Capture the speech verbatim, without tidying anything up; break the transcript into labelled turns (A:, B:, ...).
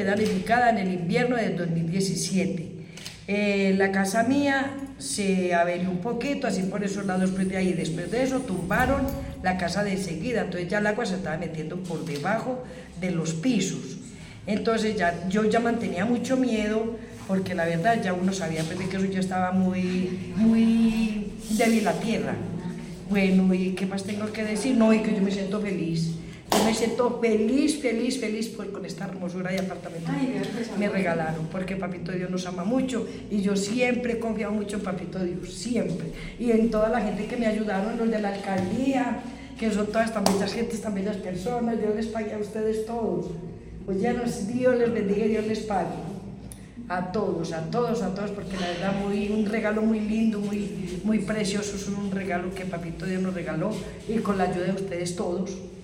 A: danificada en el invierno del dos mil diecisiete. Eh, la casa mía se averió un poquito, así por esos lados, pues de ahí. Después de eso tumbaron la casa de enseguida, entonces ya el agua se estaba metiendo por debajo de los pisos. Entonces ya, yo ya mantenía mucho miedo, porque la verdad ya uno sabía pues, de que eso ya estaba muy, muy débil la tierra. Bueno, ¿y qué más tengo que decir? No, y que yo me siento feliz. Yo me siento feliz, feliz, feliz pues, con esta hermosura de apartamento que me regalaron, porque Papito Dios nos ama mucho y yo siempre he confiado mucho en Papito Dios, siempre. Y en toda la gente que me ayudaron, los de la alcaldía, que son todas tan bellas gentes, tan bellas personas. Dios les pague a ustedes todos. Pues ya nos, Dios les bendiga y Dios les pague. A todos, a todos, a todos, porque la verdad muy, un regalo muy lindo, muy, muy precioso, es un regalo que Papito Dios nos regaló y con la ayuda de ustedes todos.